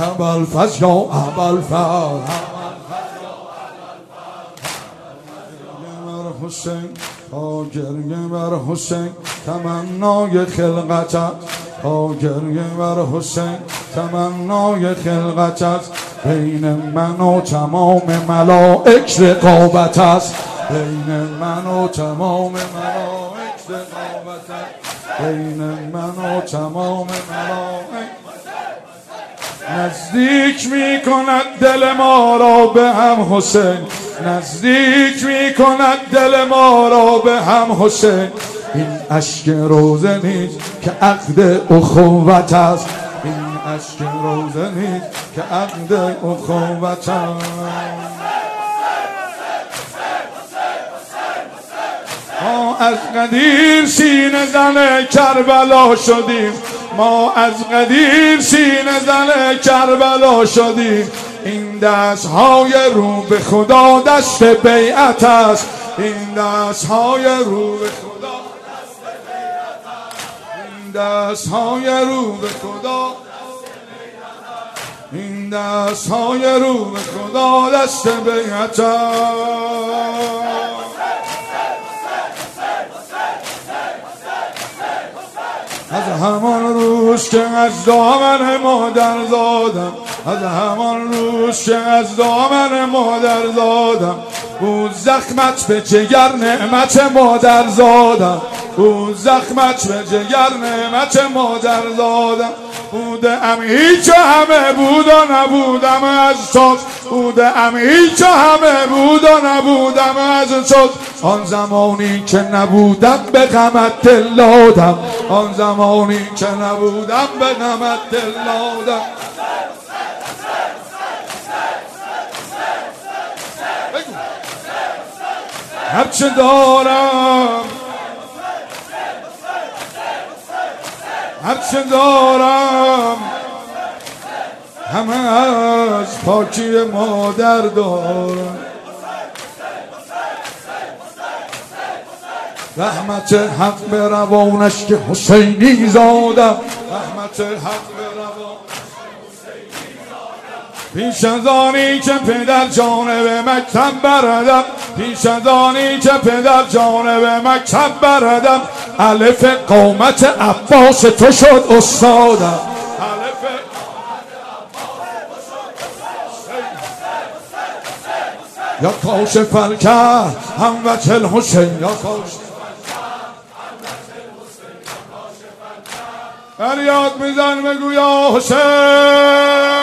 ابوالفضل یا ابوالفضل حسین تا گریه بر حسین تمنای خلقت است تا گریه بر حسین تمنای خلقت است بین من و تمام ملائک رقابت است بین من و تمام ملائک رقابت است بین من و تمام ملائک نزدیک می کند دل ما را به هم حسین نزدیک می کند دل ما را به هم حسین این اشک روزه نیست که عقد اخوت است این اشک روزه نیست که عقد اخوت است ما از قدیر سینه زن کربلا شدیم ما از قدیر سینه زن کربلا شدیم این دست‌های رو به خدا دست بیعت است این دست‌های رو به خدا دست بیعت است این دست‌های رو به خدا این دست‌های رو به خدا دست بیعت است از همان روز که از دامن مادر زادم از همان روز که از دامن مادر زادم بود زخمت به جگر نعمت مادر زادم بود زخمت به جگر نعمت مادر زادم بودم هیچ همه بود و نبودم از تو بودم هیچ همه بود و نبودم از تو آن زمانی که نبودم به غمت دل دادم آن زمانی که نبودم به غمت دل دادم هرچه دارم هرچه دارم همه از پاکی مادر دارم رحمت حق به روانش که حسینی زادم رحمت حق به روانش پیش از آنی که پدر جانب مکتب بردم پیش از آنی که پدر جانب مکتب بردم الف قامت عباس تو شد استادم یا کاشف الکرب همت الحسین یا کاشف فریاد میزن بگو یا حسین